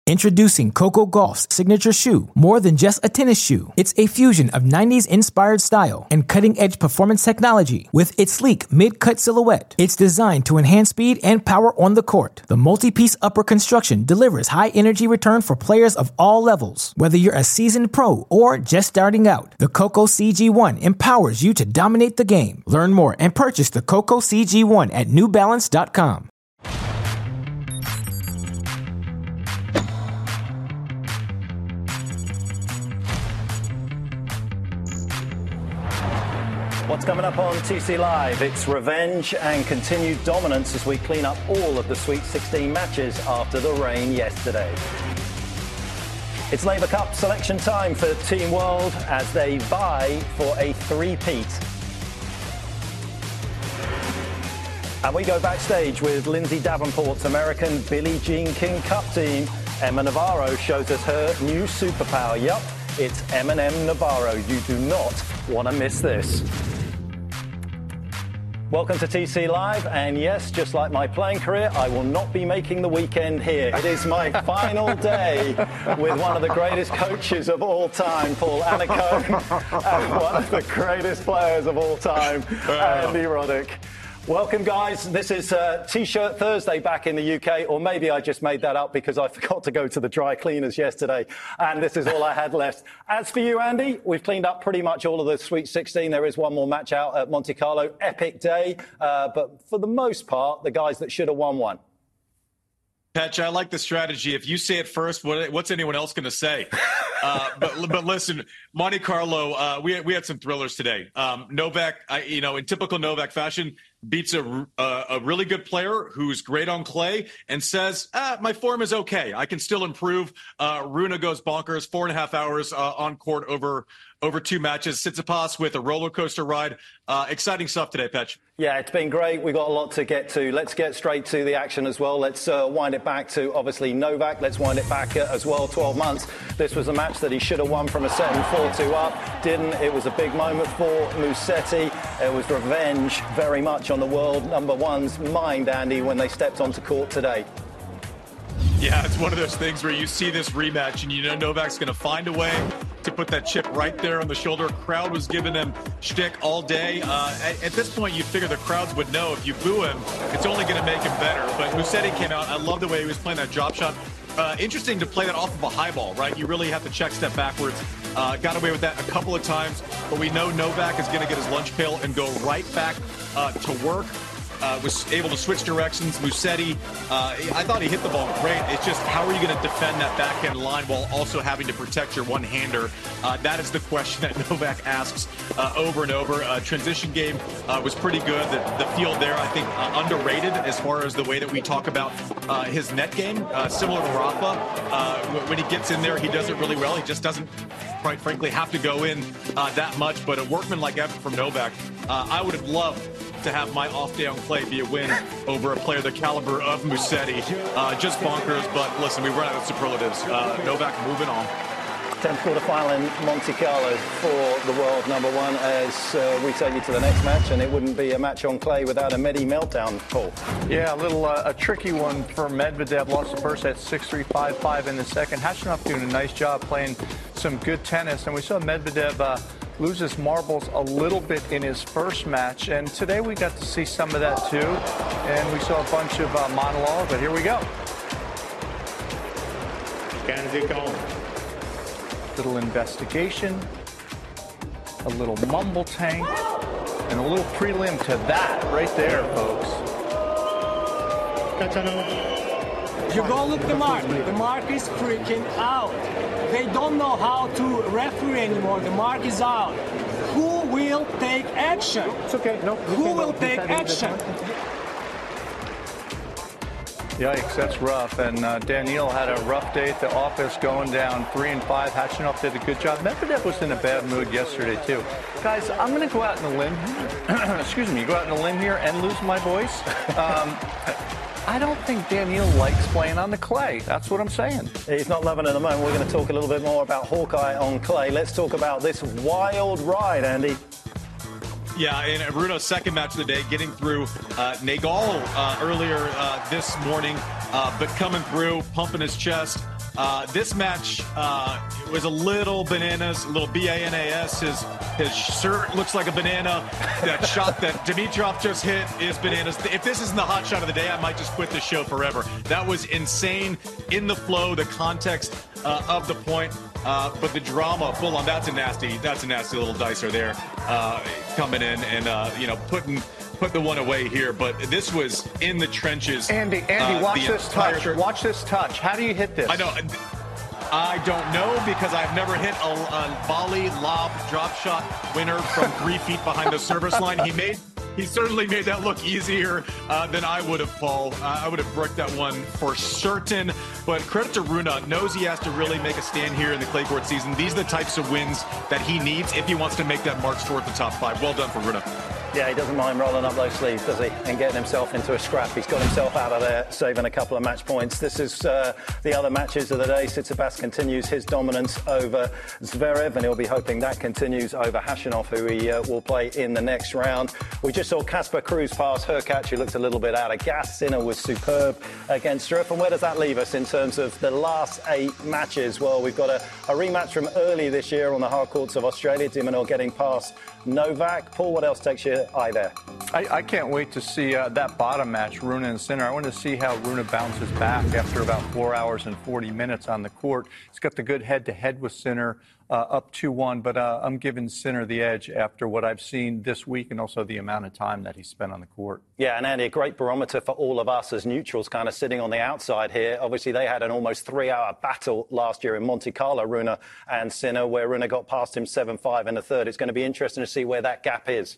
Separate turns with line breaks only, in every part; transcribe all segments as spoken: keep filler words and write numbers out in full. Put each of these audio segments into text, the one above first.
Introducing Coco Gauff's signature shoe, more than just a tennis shoe. It's a fusion of nineties-inspired style and cutting-edge performance technology. With its sleek mid-cut silhouette, it's designed to enhance speed and power on the court. The multi-piece upper construction delivers high-energy return for players of all levels. Whether you're a seasoned pro or just starting out, the Coco C G one empowers you to dominate the game. Learn more and purchase the Coco C G one at new balance dot com.
What's coming up on T C Live? It's revenge and continued dominance as we clean up all of the Sweet sixteen matches after the rain yesterday. It's Labour Cup selection time for Team World as they vie for a three-peat. And we go backstage with Lindsay Davenport's American Billie Jean King Cup team. Emma Navarro shows us her new superpower. Yup, it's M and M Navarro. You do not want to miss this. Welcome to T C Live, and yes, just like my playing career, I will not be making the weekend here. It is my final day with one of the greatest coaches of all time, Paul Annacone, and one of the greatest players of all time, Andy Roddick. Welcome, guys. This is uh, T-shirt Thursday back in the U K, or maybe I just made that up because I forgot to go to the dry cleaners yesterday, and this is all I had left. As for you, Andy, we've cleaned up pretty much all of the Sweet sixteen. There is one more match out at Monte Carlo. Epic day, uh, but for the most part, the guys that should have won won.
Petch, I like the strategy. If you say it first, what, what's anyone else going to say? Uh, but but listen, Monte Carlo, uh, we we had some thrillers today. Um, Novak, I, you know, in typical Novak fashion, beats a, a a really good player who's great on clay and says, ah, my form is okay. I can still improve. Uh, Rune goes bonkers, four and a half hours uh, on court over over two matches. Tsitsipas with a roller coaster ride. Uh, exciting stuff today, Petch.
Yeah, it's been great. We've got a lot to get to. Let's get straight to the action as well. Let's uh, wind it back to, obviously, Novak. Let's wind it back uh, as well, twelve months. This was a match that he should have won from a set and four two up. Didn't. It was a big moment for Musetti. It was revenge very much on the world number one's mind, Andy, when they stepped onto court today.
Yeah, it's one of those things where you see this rematch and you know Novak's going to find a way to put that chip right there on the shoulder. Crowd was giving him shtick all day. Uh, at, at this point, you'd figure the crowds would know if you boo him, it's only going to make him better. But Musetti came out. I love the way he was playing that drop shot. Uh, interesting to play that off of a high ball, right? You really have to check step backwards. Uh, got away with that a couple of times, but we know Novak is going to get his lunch pail and go right back uh, to work. Uh, was able to switch directions. Musetti, uh, I thought he hit the ball great. It's just how are you going to defend that backhand line while also having to protect your one-hander? Uh, that is the question that Novak asks uh, over and over. Uh, transition game uh, was pretty good. The, the field there, I think, uh, underrated as far as the way that we talk about uh, his net game. Uh, similar to Rafa, uh, when he gets in there, he does it really well. He just doesn't, quite frankly, have to go in uh, that much. But a workman-like effort from Novak, uh, I would have loved to have my off day on clay be a win over a player the caliber of Musetti. Uh, just bonkers, but listen, we run out of superlatives. Uh, Novak moving on.
tenth quarterfinal in Monte Carlo for the world number one as uh, we take you to the next match, and it wouldn't be a match on clay without a Medi meltdown, Paul.
Yeah, a little uh, a tricky one for Medvedev. Lost the first set six three, five five in the second. Khachanov doing a nice job playing some good tennis, and we saw Medvedev uh, loses marbles a little bit in his first match, and today we got to see some of that too, and we saw a bunch of uh, monologue, but here we go. Little investigation, a little mumble tank, and a little prelim to that right there, folks.
You go look the mark. The mark is freaking out. They don't know how to referee anymore. The mark is out. Who will take action?
It's okay. No.
Who will take action?
Yikes, that's rough. And uh, Daniil had a rough day at the office, going down three and five. Khachanov did a good job. Medvedev was in a bad mood yesterday too. Guys, I'm going to go out on a limb. Excuse me, go out on a limb here and lose my voice. Um, I don't think Daniil likes playing on the clay. That's what I'm saying.
He's not loving it at the moment. We're going to talk a little bit more about Hawkeye on clay. Let's talk about this wild ride, Andy.
Yeah, in Runo's second match of the day, getting through uh, Nagal uh, earlier uh, this morning, uh, but coming through, pumping his chest. Uh, this match uh, was a little bananas, a little B A N A S. His, his shirt looks like a banana. That shot that Dimitrov just hit is bananas. If this isn't the hot shot of the day, I might just quit the show forever. That was insane in the flow, the context uh, of the point. Uh, but the drama full on, that's a nasty, that's a nasty little dicer there uh, coming in and, uh, you know, putting put the one away here. But this was in the trenches.
Andy, Andy,
uh,
watch this touch.
Entire...
Watch this touch. How do you hit this?
I know. I don't know because I've never hit a, a volley, lob, drop shot winner from three feet behind the service line. He made... He certainly made that look easier uh, than I would have, Paul. Uh, I would have bricked that one for certain. But credit to Rune. Knows he has to really make a stand here in the clay court season. These are the types of wins that he needs if he wants to make that march toward the top five. Well done for Rune.
Yeah, he doesn't mind rolling up those sleeves, does he? And getting himself into a scrap. He's got himself out of there, saving a couple of match points. This is uh, the other matches of the day. Tsitsipas continues his dominance over Zverev, and he'll be hoping that continues over Khachanov, who he uh, will play in the next round. We just saw Casper Cruz pass Hurkacz, who looked a little bit out of gas. Sinner was superb against Struff. And where does that leave us in terms of the last eight matches? Well, we've got a, a rematch from early this year on the hard courts of Australia. De Minaur getting past Novak. Paul, what else takes your eye there?
I, I can't wait to see uh, that bottom match, Rune and Sinner. I want to see how Rune bounces back after about four hours and forty minutes on the court. He's got the good head-to-head with Sinner, uh, up two one, but uh, I'm giving Sinner the edge after what I've seen this week and also the amount of time that he spent on the court.
Yeah, and Andy, a great barometer for all of us as neutrals kind of sitting on the outside here. Obviously, they had an almost three-hour battle last year in Monte Carlo, Rune and Sinner, where Rune got past him seven five in the third. It's going to be interesting to see where that gap is.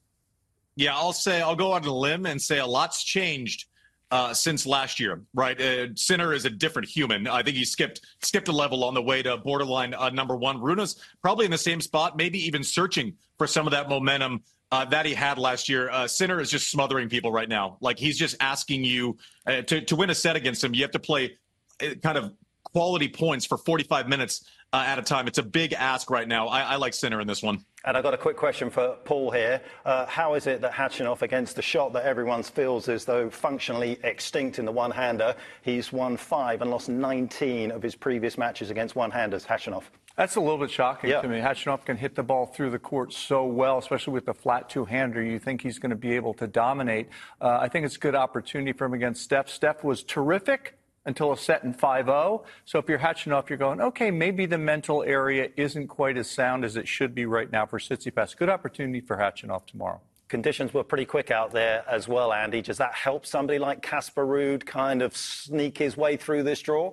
Yeah, I'll say I'll go on a limb and say a lot's changed uh, since last year, right? Uh, Sinner is a different human. I think he skipped skipped a level on the way to borderline uh, number one. Rune's probably in the same spot, maybe even searching for some of that momentum uh, that he had last year. Uh, Sinner is just smothering people right now. Like, he's just asking you uh, to, to win a set against him. You have to play uh, kind of quality points for forty-five minutes uh, at a time. It's a big ask right now. I, I like Sinner in this one.
And I've got a quick question for Paul here. Uh, how is it that Khachanov, against the shot that everyone feels as though functionally extinct in the one-hander, he's won five and lost nineteen of his previous matches against one-handers? Khachanov.
That's a little bit shocking
yeah.
to me. Khachanov can hit the ball through the court so well, especially with the flat two-hander. You think he's going to be able to dominate. Uh, I think it's a good opportunity for him against Steph. Steph was terrific until a set in five oh. So if you're Khachanov, you're going, okay, maybe the mental area isn't quite as sound as it should be right now for Tsitsipas. Good opportunity for Khachanov tomorrow.
Conditions were pretty quick out there as well, Andy. Does that help somebody like Casper Ruud kind of sneak his way through this draw?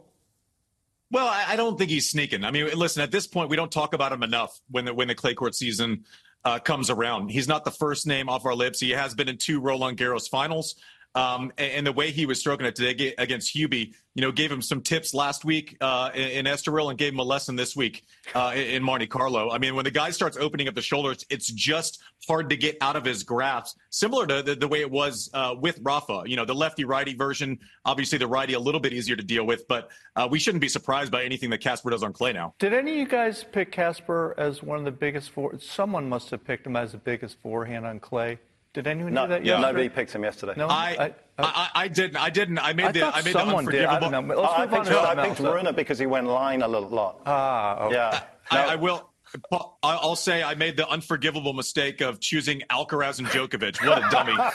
Well, I don't think he's sneaking. I mean, listen, at this point, we don't talk about him enough when the, when the clay court season uh, comes around. He's not the first name off our lips. He has been in two Roland Garros finals. Um, and, and the way he was stroking it today against Hubie, you know, gave him some tips last week uh, in, in Estoril and gave him a lesson this week uh, in, in Monte Carlo. I mean, when the guy starts opening up the shoulders, it's just hard to get out of his grasp, similar to the, the way it was uh, with Rafa. You know, the lefty-righty version, obviously the righty a little bit easier to deal with, but uh, we shouldn't be surprised by anything that Casper does on clay now.
Did any of you guys pick Casper as one of the biggest for? Someone must have picked him as the biggest forehand on clay. Did anyone
no,
do that
yeah,
yesterday?
Nobody picked him yesterday.
No,
I, I, I, I didn't. I didn't. I made
I
the. I made
someone
the
did. I
unforgivable.
don't know. Let's
I,
move
picked,
on to
I picked Rune because he went line a little lot.
Ah, okay.
Yeah.
I,
no.
I will. I'll say I made the unforgivable mistake of choosing Alcaraz and Djokovic. What a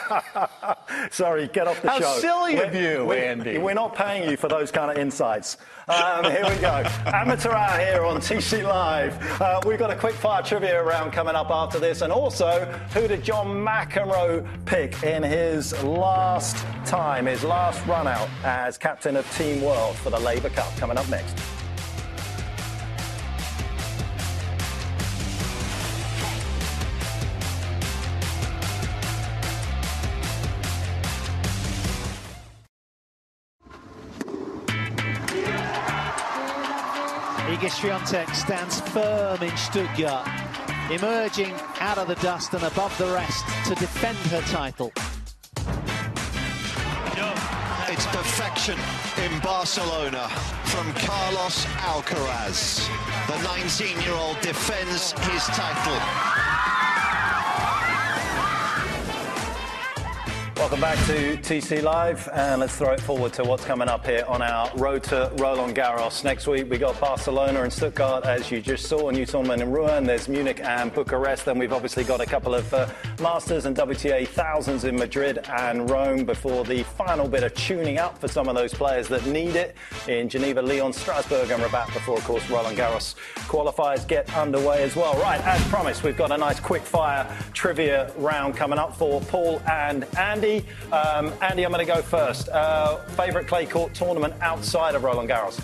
dummy.
Sorry, get off the
How
show.
How silly
we're,
of you,
we're,
Andy.
We're not paying you for those kind of insights. Um, here we go. Amateur Hour here on T C Live. Uh, we've got a quick fire trivia round coming up after this. And also, who did John McEnroe pick in his last time, his last run out as captain of Team World for the Labour Cup? Coming up next.
Iga Świątek stands firm in Stuttgart, emerging out of the dust and above the rest to defend her title.
It's perfection in Barcelona from Carlos Alcaraz. The nineteen-year-old defends his title.
Welcome back to T C Live, and let's throw it forward to what's coming up here on our road to Roland Garros. Next week, we got Barcelona and Stuttgart, as you just saw, a new tournament in Rouen. There's Munich and Bucharest. Then we've obviously got a couple of uh, Masters and W T A thousands in Madrid and Rome before the final bit of tuning up for some of those players that need it in Geneva, Lyon, Strasbourg and Rabat before, of course, Roland Garros qualifiers get underway as well. Right, as promised, we've got a nice quick-fire trivia round coming up for Paul and Andy. Um, Andy, I'm going to go first. Uh, favourite clay court tournament outside of Roland Garros?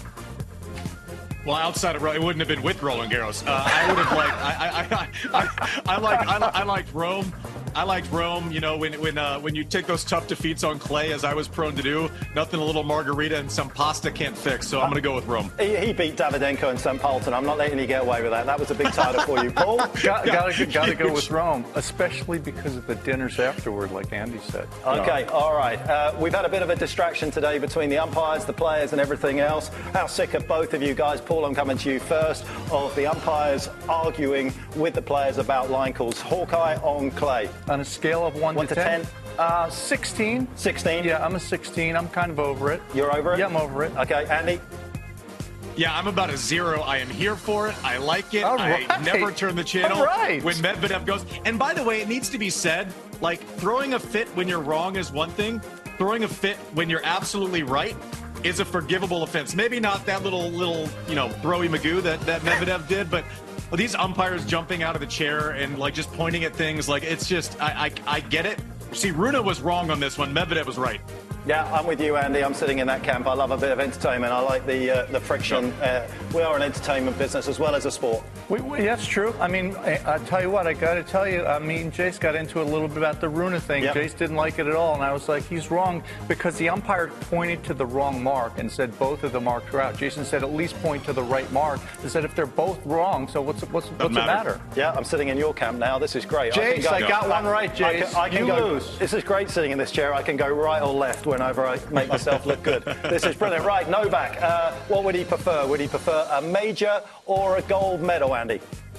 Well, outside of it wouldn't have been with Roland Garros. Uh, I would have liked. I, I, I, I, I like. I, I liked Rome. I liked Rome. You know, when when uh, when you take those tough defeats on clay, as I was prone to do, nothing a little margarita and some pasta can't fix. So I'm going to go with Rome.
He, he beat Davydenko and Saint Pölten. I'm not letting you get away with that. That was a big title for you, Paul.
Got, gotta, gotta go with Rome, especially because of the dinners afterward, like Andy said.
Okay, all right. Uh, we've had a bit of a distraction today between the umpires, the players, and everything else. How sick are both of you guys? Paul, I'm coming to you first. Of the umpires arguing with the players about line calls. Hawkeye on clay.
On a scale of one,
one
to,
to
ten,
ten?
Uh, sixteen.
sixteen?
Yeah, I'm a sixteen. I'm kind of over it.
You're over it?
Yeah, I'm over it.
Okay, Andy?
Yeah, I'm about a zero. I am here for it. I like it.
All right.
I never turn the channel
All right.
when Medvedev goes. And by the way, it needs to be said, like, throwing a fit when you're wrong is one thing. Throwing a fit when you're absolutely right is a forgivable offense. Maybe not that little, little, you know, throwy Magoo that, that Medvedev did, but these umpires jumping out of the chair and, like, just pointing at things, like, it's just, I, I, I get it. See, Rune was wrong on this one. Medvedev was right.
Yeah, I'm with you, Andy. I'm sitting in that camp. I love a bit of entertainment. I like the uh, the friction. Uh, we are an entertainment business as well as a sport.
We, we, that's true. I mean, I, I tell you what, I got to tell you, I mean, Jace got into a little bit about the Rune thing.
Yep.
Jace didn't like it at all, and I was like, he's wrong because the umpire pointed to the wrong mark and said both of the marks were out. Jason said at least point to the right mark. He said if they're both wrong, so what's what's what's the matter?
Yeah, I'm sitting in your camp now. This is great.
Jace, I, I got one right, Jace.
I can, I can
you
go,
lose.
This is great sitting in this chair. I can go right or left whenever I make myself look good. This is brilliant. Right, Novak, uh, what would he prefer? Would he prefer a major or a gold medal, Andy?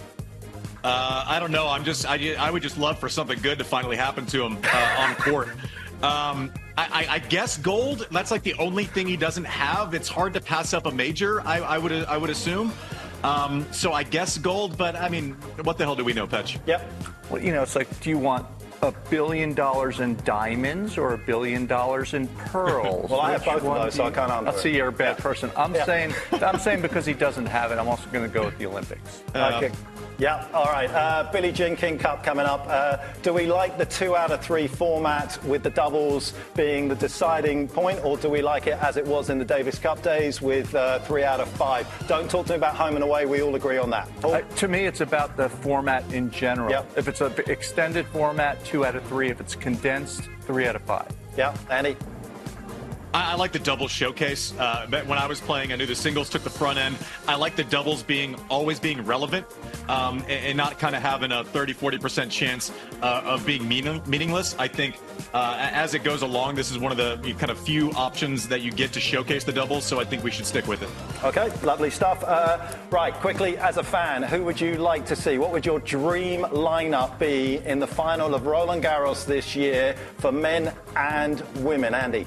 Uh, I don't know. I'm just, I, I would just love for something good to finally happen to him uh, on court. Um, I, I guess gold. That's like the only thing he doesn't have. It's hard to pass up a major. I, I would, I would assume. Um, so I guess gold. But I mean, what the hell do we know, Petch?
Yep.
Well, you know, it's like, do you want a billion dollars in diamonds or a billion dollars in pearls?
Well, I have
Which
both of those, so I can't answer.
I'll see you're a bad
yeah.
person. I'm
yeah.
saying, I'm saying because he doesn't have it, I'm also going to go with the Olympics.
Uh,
okay. Yeah, all right. Uh, Billie Jean King Cup coming up. Uh, do we like the two out of three format with the doubles being the deciding point, or do we like it as it was in the Davis Cup days with uh, three out of five? Don't talk to me about home and away. We all agree on that.
Uh, to me, it's about the format in general.
Yep.
If it's an extended format, two out of three. If it's condensed, three out of five.
Yeah, Andy?
I, I like the doubles showcase. Uh, when I was playing, I knew the singles took the front end. I like the doubles being always being relevant um, and, and not kind of having a thirty, forty percent chance uh, of being meaning, meaningless. I think uh, as it goes along, this is one of the kind of few options that you get to showcase the doubles, so I think we should stick with it.
Okay, lovely stuff. Uh, right, quickly, as a fan, who would you like to see? What would your dream lineup be in the final of Roland Garros this year for men and women? Andy?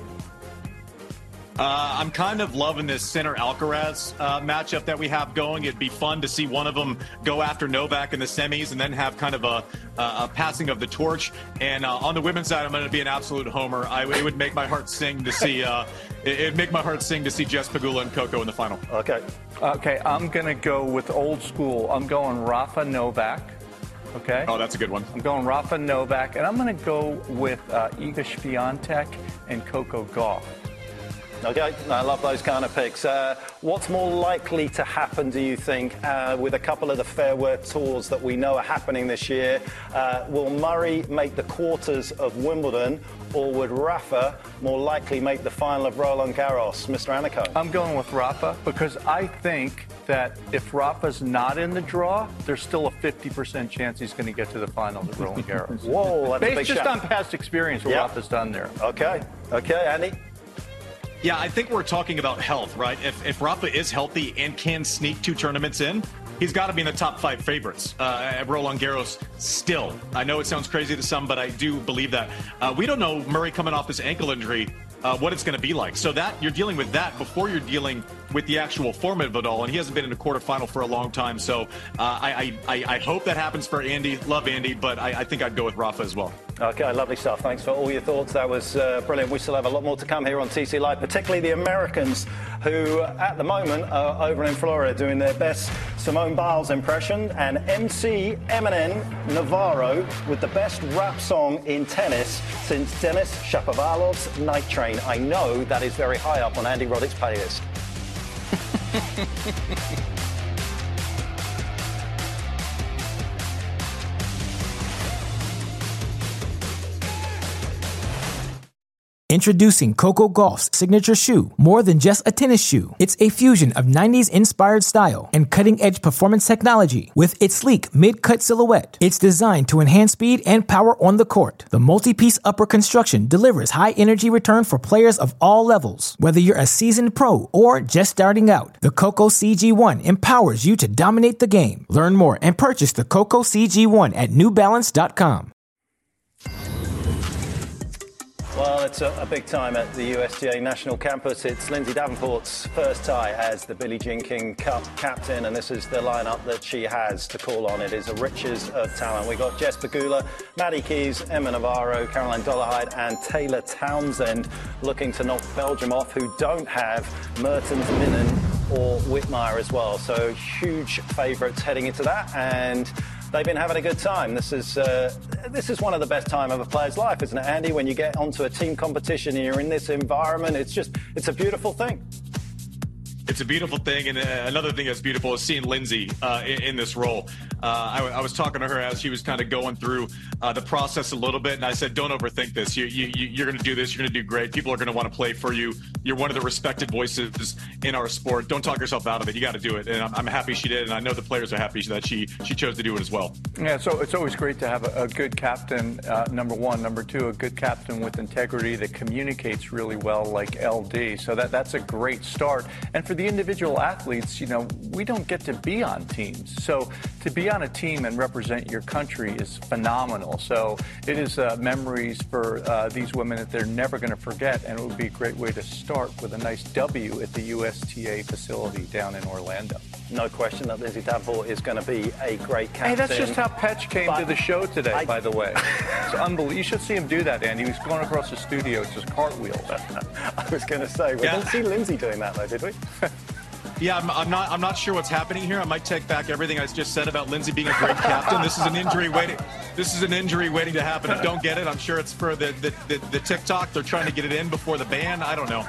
Uh, I'm kind of loving this Sinner-Alcaraz uh, matchup that we have going. It'd be fun to see one of them go after Novak in the semis and then have kind of a, a passing of the torch. And uh, on the women's side, I'm going to be an absolute homer. I, it would make my heart sing to see uh, it, it'd make my heart sing to see Jess Pegula and Coco in the final.
Okay.
Okay, I'm going to go with old school. I'm going Rafa Novak. Okay.
Oh, that's a good one.
I'm going Rafa Novak, and I'm going to go with uh, Iga Swiatek and Coco Gauff.
Okay, I love those kind of picks. Uh, what's more likely to happen, do you think, uh, with a couple of the fairway tours that we know are happening this year? Uh, will Murray make the quarters of Wimbledon, or would Rafa more likely make the final of Roland Garros? Mister Anico?
I'm going with Rafa because I think that if Rafa's not in the draw, there's still a fifty percent chance he's going to get to the finals of Roland Garros.
Whoa, that's
Based
a big
just
shout.
on past experience what
Yep.
Rafa's done there.
Okay, okay, Andy?
Yeah, I think we're talking about health, right? If, if Rafa is healthy and can sneak two tournaments in, he's got to be in the top five favorites uh, at Roland Garros still. I know it sounds crazy to some, but I do believe that. Uh, we don't know Murray coming off this ankle injury, uh, what it's going to be like. So that you're dealing with that before you're dealing with the actual format of it all. And he hasn't been in a quarterfinal for a long time. So uh, I, I, I hope that happens for Andy. Love Andy, but I, I think I'd go with Rafa as well.
Okay, lovely stuff. Thanks for all your thoughts. That was uh, brilliant. We still have a lot more to come here on T C Live, particularly the Americans who, at the moment, are over in Florida doing their best Simone Biles impression, and M C Eminem Navarro with the best rap song in tennis since Denis Shapovalov's Night Train. I know that is very high up on Andy Roddick's playlist.
Introducing Coco Gauff's signature shoe, more than just a tennis shoe. It's a fusion of nineties inspired style and cutting-edge performance technology with its sleek mid-cut silhouette. It's designed to enhance speed and power on the court. The multi-piece upper construction delivers high-energy return for players of all levels. Whether you're a seasoned pro or just starting out, the Coco C G one empowers you to dominate the game. Learn more and purchase the Coco C G one at new balance dot com.
Well, it's a, a big time at the U S T A National Campus. It's Lindsay Davenport's first tie as the Billie Jean King Cup captain, and this is the lineup that she has to call on. It is a riches of talent. We've got Jess Pegula, Maddie Keys, Emma Navarro, Caroline Dollarhide, and Taylor Townsend looking to knock Belgium off, who don't have Mertens, Minnen, or Whitmire as well. So huge favourites heading into that, and they've been having a good time. This is uh, this is one of the best time of a player's life, isn't it, Andy? When you get onto a team competition and you're in this environment, it's just, it's a beautiful thing.
It's a beautiful thing, and uh, another thing that's beautiful is seeing Lindsay uh, in, in this role. Uh, I, I was talking to her as she was kind of going through uh, the process a little bit, and I said, don't overthink this. You, you, you're going to do this. You're going to do great. People are going to want to play for you. You're one of the respected voices in our sport. Don't talk yourself out of it. You got to do it, and I'm, I'm happy she did, and I know the players are happy that she she chose to do it as well.
Yeah, so it's always great to have a, a good captain, uh, number one. Number two, a good captain with integrity that communicates really well, like L D. So that that's a great start. And for the individual athletes, you know, we don't get to be on teams. So to be on a team and represent your country is phenomenal. So it is uh, memories for uh, these women that they're never going to forget, and it would be a great way to start with a nice W at the U S T A facility down in Orlando.
No question that Lindsay Davenport is going to be a great captain.
Hey, that's just how Petch came but to the show today, I... by the way. It's unbelievable. You should see him do that, Andy. He was going across the studio, it's just cartwheels.
I was going to say, we yeah. didn't see Lindsay doing that, though, did we?
Yeah, I'm, I'm not. I'm not sure what's happening here. I might take back everything I just said about Lindsay being a great captain. This is an injury waiting. This is an injury waiting to happen. If don't get it, I'm sure it's for the the, the the TikTok. They're trying to get it in before the ban. I don't know.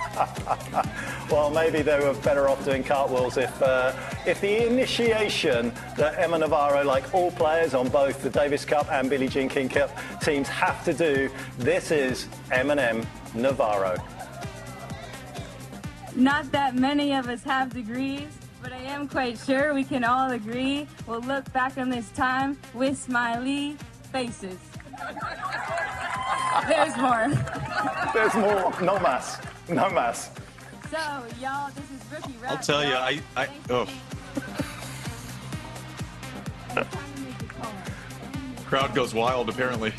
Well, maybe they were better off doing cartwheels if uh, if the initiation that Emma Navarro, like all players on both the Davis Cup and Billie Jean King Cup teams, have to do. This is Eminem Navarro.
Not that many of us have degrees, but I am quite sure we can all agree we'll look back on this time with smiley faces. There's more.
There's more. No mas. No mas.
So, y'all, this is rookie rap.
I'll tell you, I... I oh. Crowd goes wild, apparently.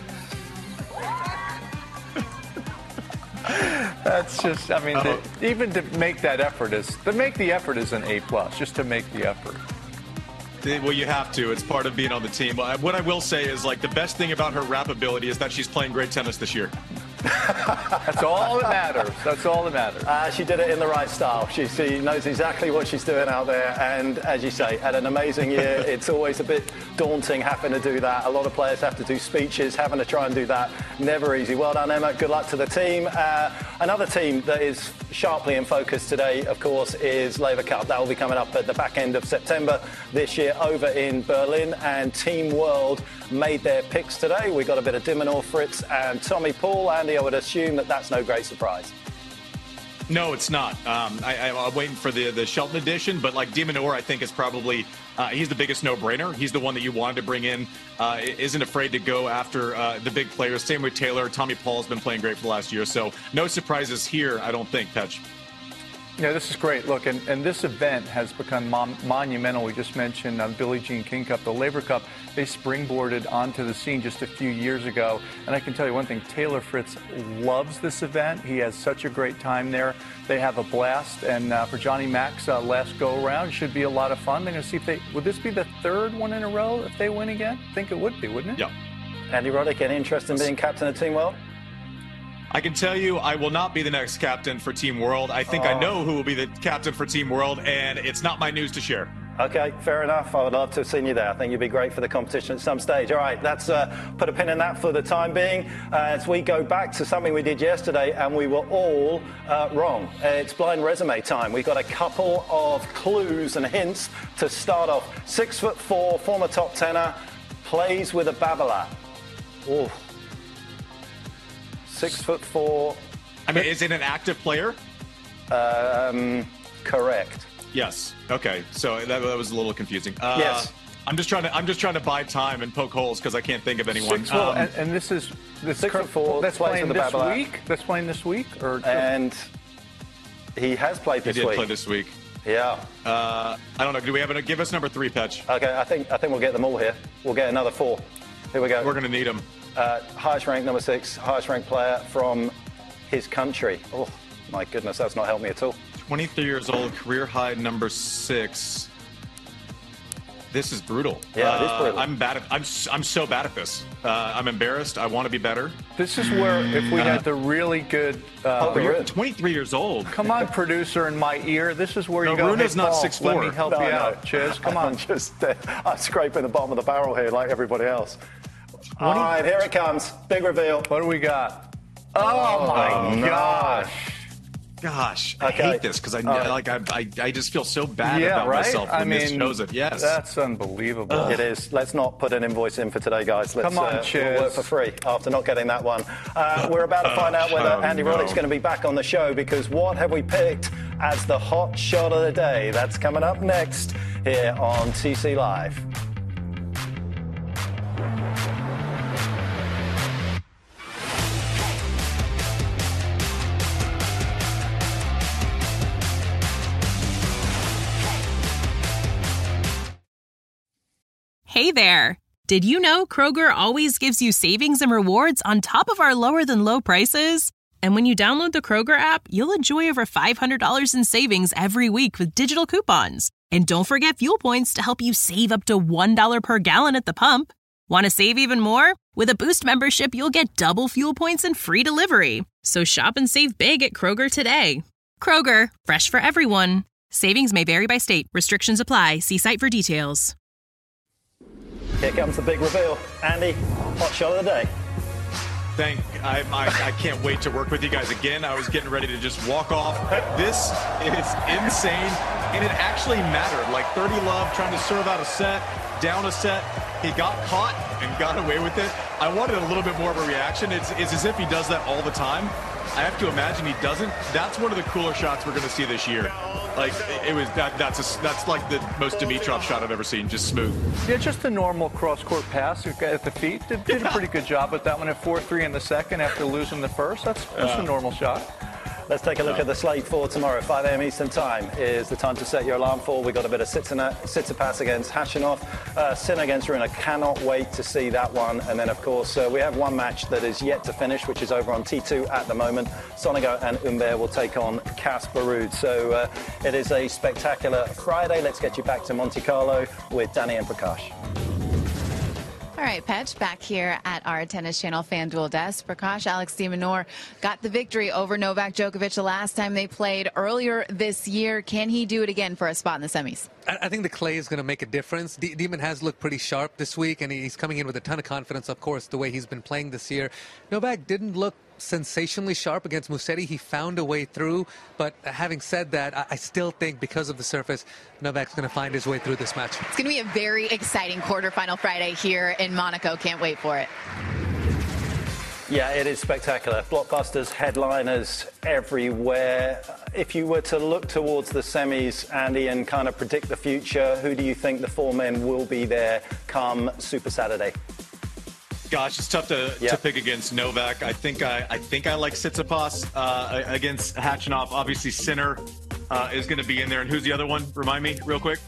That's just, I mean, uh, the, even to make that effort is, to make the effort is an A plus, just to make the effort.
Well, you have to. It's part of being on the team. What I will say is, like, the best thing about her rap ability is that she's playing great tennis this year.
That's all that matters. That's all that matters.
Uh, she did it in the right style. She, she knows exactly what she's doing out there. And as you say, had an amazing year. It's always a bit daunting having to do that. A lot of players have to do speeches, having to try and do that. Never easy. Well done, Emma. Good luck to the team. Uh, another team that is sharply in focus today, of course, is Laver Cup. That will be coming up at the back end of September this year over in Berlin. And Team World made their picks today. We got a bit of De Minaur, Fritz and Tommy Paul. Andy, I would assume that that's no great surprise.
No, it's not. Um, I, I, I'm waiting for the, the Shelton edition, but like de Minaur, I think is probably uh, he's the biggest no-brainer. He's the one that you wanted to bring in. Uh, isn't afraid to go after uh, the big players. Same with Taylor. Tommy Paul's been playing great for the last year, so no surprises here, I don't think, Petch.
Yeah, this is great. Look, and, and this event has become mon- monumental. We just mentioned uh, Billie Jean King Cup, the Laver Cup. They springboarded onto the scene just a few years ago. And I can tell you one thing, Taylor Fritz loves this event. He has such a great time there. They have a blast. And uh, for Johnny Mac's uh, last go-around, should be a lot of fun. They're going to see if they, would this be the third one in a row if they win again? I think it would be, wouldn't it?
Yeah.
Andy Roddick, any interest in being captain of Team World?
I can tell you I will not be the next captain for Team World. I think
oh.
I know who will be the captain for Team World, and it's not my news to share.
Okay, fair enough. I would love to have seen you there. I think you'd be great for the competition at some stage. All right, let's uh, put a pin in that for the time being uh, as we go back to something we did yesterday and we were all uh, wrong. Uh, it's blind resume time. We've got a couple of clues and hints to start off. Six foot four, former top tenner, plays with a Babolat. Oh. Six foot four.
I mean, is it an active player?
Um, correct.
Yes. Okay. So that, that was a little confusing. Uh,
yes.
I'm just trying to. I'm just trying to buy time and poke holes because I can't think of anyone.
Six foot,
um,
and, and this is this
six foot four.
That's playing this week. That's playing this week, or
and he has played this
he did
week.
play this week.
Yeah.
Uh, I don't know. Do we have a give us number three, Petch?
Okay. I think I think we'll get them all here. We'll get another four. Here we go.
We're going to need them.
Uh, highest ranked number six, highest ranked player from his country. Oh my goodness, that's not helped me at all.
twenty-three years old, career high number six. This is brutal.
Yeah,
uh,
it is brutal.
I'm bad at. I'm I'm so bad at this. Uh, I'm embarrassed. I want to be better.
This is where if we had the really good. Uh,
oh, you're twenty-three years old.
Come on, producer in my ear. This is where
no,
you go.
Runa's
hey,
not
Paul,
six four.
Let me help
no,
you
no.
out, Chiz. Come on.
I'm just uh, I'm scraping the bottom of the barrel here like everybody else. All right, here it comes. Big reveal.
What do we got? Oh, oh my
no.
gosh.
Gosh,
okay.
I hate this because I
uh,
like I, I I just feel so bad
yeah,
about
right?
myself when
I mean,
this shows it. Yes,
that's unbelievable.
Ugh. It is. Let's not put an invoice in for today, guys. Let's,
Come on,
uh,
Chiz.
we'll work for free after not getting that one. Uh, we're about to find out whether
oh,
Andy
no.
Roddick's going to be back on the show because what have we picked as the hot shot of the day? That's coming up next here on T C Live.
Hey there! Did you know Kroger always gives you savings and rewards on top of our lower-than-low prices? And when you download the Kroger app, you'll enjoy over five hundred dollars in savings every week with digital coupons. And don't forget fuel points to help you save up to one dollar per gallon at the pump. Want to save even more? With a Boost membership, you'll get double fuel points and free delivery. So shop and save big at Kroger today. Kroger, fresh for everyone. Savings may vary by state. Restrictions apply. See site for details.
Here comes the big reveal. Andy, hot shot of the day.
Thank I, I I can't wait to work with you guys again. I was getting ready to just walk off. This is insane, and it actually mattered. Like thirty love trying to serve out a set, down a set. He got caught and got away with it. I wanted a little bit more of a reaction. It's, it's as if he does that all the time. I have to imagine he doesn't. That's one of the cooler shots we're going to see this year. Like it was that. That's a, that's like the most Dimitrov shot I've ever seen. Just smooth.
Yeah, just a normal cross-court pass at the feet. Did, did a pretty good job with that one at four three in the second after losing the first. That's just
uh,
a normal shot.
Let's take a look at the slate for tomorrow. five a.m. Eastern Time is the time to set your alarm for. We've got a bit of Tsitsipas against Khachanov, uh, Sinner against Rune. Cannot wait to see that one. And then, of course, uh, we have one match that is yet to finish, which is over on T two at the moment. Sonego and Humbert will take on Casper Ruud. So uh, it is a spectacular Friday. Let's get you back to Monte Carlo with Danny and Prakash.
All right, Petch, back here at our Tennis Channel FanDuel desk. Prakash, Alex de Minaur got the victory over Novak Djokovic the last time they played earlier this year. Can he do it again for a spot in the semis?
I think the clay is going to make a difference. De- Demon has looked pretty sharp this week, and he's coming in with a ton of confidence, of course, the way he's been playing this year. Novak didn't look sensationally sharp against Musetti. He found a way through, but having said that, I, I still think because of the surface, Novak's going to find his way through this match.
It's going to be a very exciting quarterfinal Friday here in Monaco. Can't wait for it.
Yeah, it is spectacular. Blockbusters, headliners everywhere. If you were to look towards the semis, Andy, and kind of predict the future, who do you think the four men will be there come Super Saturday?
Gosh, it's tough to,
yeah.
to pick against Novak. I think I, I think I like Tsitsipas uh, against Khachanov. Obviously, Sinner uh, is going to be in there. And who's the other one? Remind me real quick.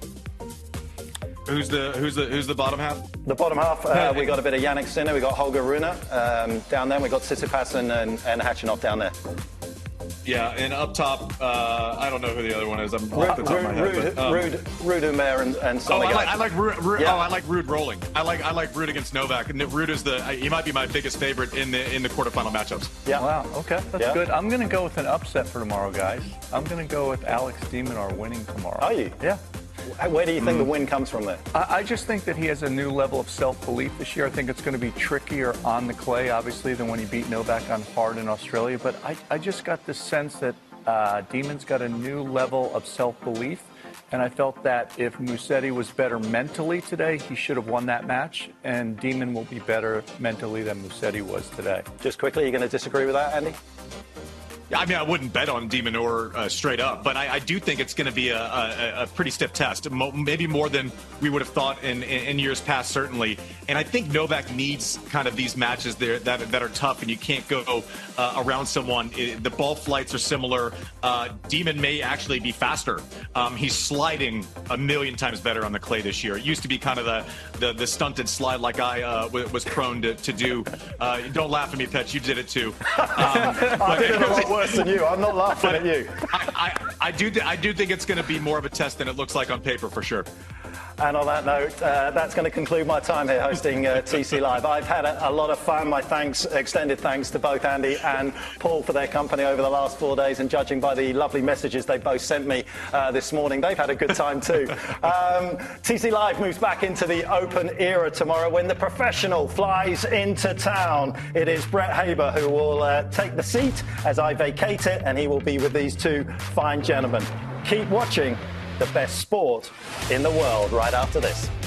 Who's the who's the who's the bottom half?
The bottom half, uh, we got a bit of Jannik Sinner, we got Holger Rune um, down there, we got Tsitsipas and, and, and Khachanov down there.
Yeah, and up top, uh, I don't know who the other one is. I'm off the top of my head.
Ruud,
but, um,
Ruud, Ruud Umer and, and some
oh,
other
I like,
guys.
I like Ruud, Ruud,
yeah.
oh, I like Ruud rolling. I like I like Ruud against Novak, and Ruud is the he might be my biggest favorite in the in the quarterfinal matchups.
Yeah.
Wow. Okay, that's
yeah.
good. I'm going to go with an upset for tomorrow, guys. I'm going to go with Alex de Minaur winning tomorrow.
Are you?
Yeah.
Where do you think
mm.
the win comes from there?
I, I just think that he has a new level of self-belief this year. I think it's going to be trickier on the clay, obviously, than when he beat Novak on hard in Australia. But I, I just got this sense that uh, Demon's got a new level of self-belief. And I felt that if Musetti was better mentally today, he should have won that match. And Demon will be better mentally than Musetti was today.
Just quickly, you're going to disagree with that, Andy?
I mean, I wouldn't bet on de Minaur uh, straight up, but I, I do think it's going to be a, a, a pretty stiff test, Mo- maybe more than we would have thought in, in, in years past, certainly. And I think Novak needs kind of these matches there that, that are tough, and you can't go uh, around someone. It, the ball flights are similar. Uh, Demon may actually be faster. Um, he's sliding a million times better on the clay this year. It used to be kind of the, the, the stunted slide like I uh, w- was prone to, to do. Uh, don't laugh at me, Pet. You did it too. Um,
I did it a lot worse than you. I'm not laughing
but
at you.
I, I, I do th- I do think it's going to be more of a test than it looks like on paper, for sure.
And on that note, uh, that's going to conclude my time here hosting uh, T C Live. I've had a, a lot of fun. My thanks, extended thanks to both Andy and Paul for their company over the last four days. And judging by the lovely messages they both sent me uh, this morning, they've had a good time too. um, T C Live moves back into the Open era tomorrow when the professional flies into town. It is Brett Haber who will uh, take the seat as I vacate it, and he will be with these two fine gentlemen. Keep watching the best sport in the world right after this.